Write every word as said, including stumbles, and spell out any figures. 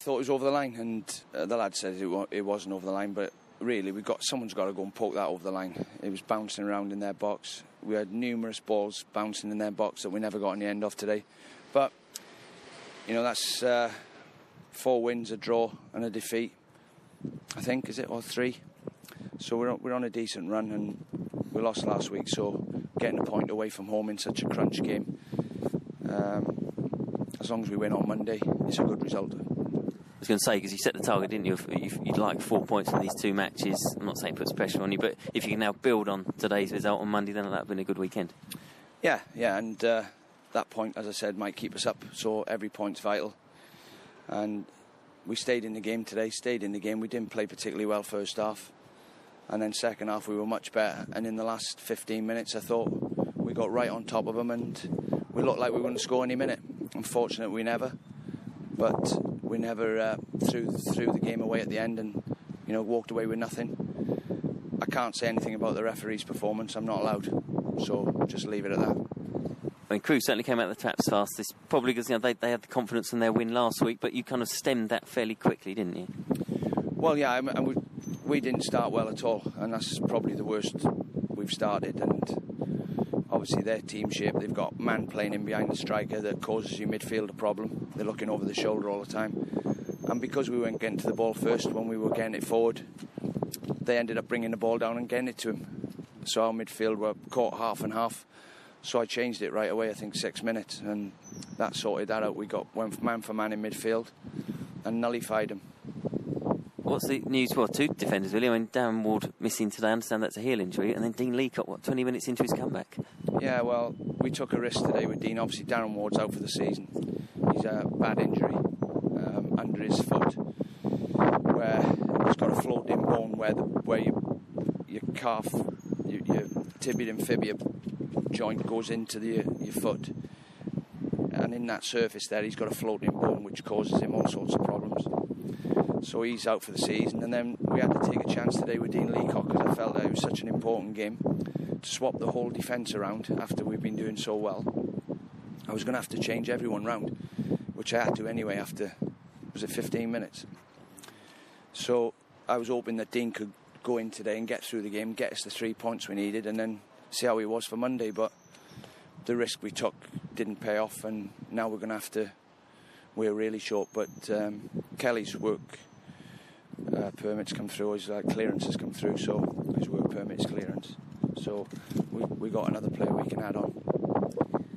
Thought it was over the line, and uh, the lad said it, wa it wasn't over the line, but really we got someone's got to go and poke that over the line. It was bouncing around in their box. We had numerous balls bouncing in their box that we never got in the end of today. But you know, that's uh, four wins, a draw and a defeat, I think, is it, or three? So we're on, we're on a decent run, and we lost last week, so getting a point away from home in such a crunch game, um, as long as we win on Monday, it's a good result. I was going to say, because you set the target, didn't you? You'd like four points in these two matches. I'm not saying it puts pressure on you, but if you can now build on today's result on Monday, then that'll have been a good weekend. Yeah, yeah, and uh, that point, as I said, might keep us up, so every point's vital. And we stayed in the game today, stayed in the game. We didn't play particularly well first half, and then second half we were much better. And in the last fifteen minutes, I thought we got right on top of them, and we looked like we were going to score any minute. Unfortunately, we never. But we never uh, threw, threw the game away at the end and, you know, walked away with nothing. I can't say anything about the referee's performance. I'm not allowed. So just leave it at that. I mean, Crewe certainly came out of the traps fastest, probably because, you know, they, they had the confidence in their win last week, but you kind of stemmed that fairly quickly, didn't you? Well, yeah, I mean, we, we didn't start well at all, and that's probably the worst we've started. And obviously their team shape, they've got man playing in behind the striker that causes your midfield a problem. They're looking over the shoulder all the time. And because we weren't getting to the ball first when we were getting it forward, they ended up bringing the ball down and getting it to him. So our midfield were caught half and half. So I changed it right away, I think six minutes, and that sorted that out. We got went man for man in midfield and nullified them. What's the news? Well, two defenders, really. I mean, Darren Ward missing today. I understand that's a heel injury. And then Dean Leacock, what, twenty minutes into his comeback? Yeah, well, we took a risk today with Dean. Obviously, Darren Ward's out for the season. He's a bad injury um, under his foot, where he's got a floating bone where the, where you, your calf, your, your tibia and fibia joint goes into the, your foot. And in that surface there, he's got a floating bone which causes him all sorts of problems. So he's out for the season, and then we had to take a chance today with Dean Leacock because I felt that it was such an important game to swap the whole defence around after we've been doing so well. I was going to have to change everyone round, which I had to anyway after, was it fifteen minutes? So I was hoping that Dean could go in today and get through the game, get us the three points we needed, and then see how he was for Monday. But the risk we took didn't pay off, and now we're going to have to, we're really short. But um, Kelly's work uh, permits come through, his uh, clearance has come through, so his work permit's clearance. So we, we got another player we can add on.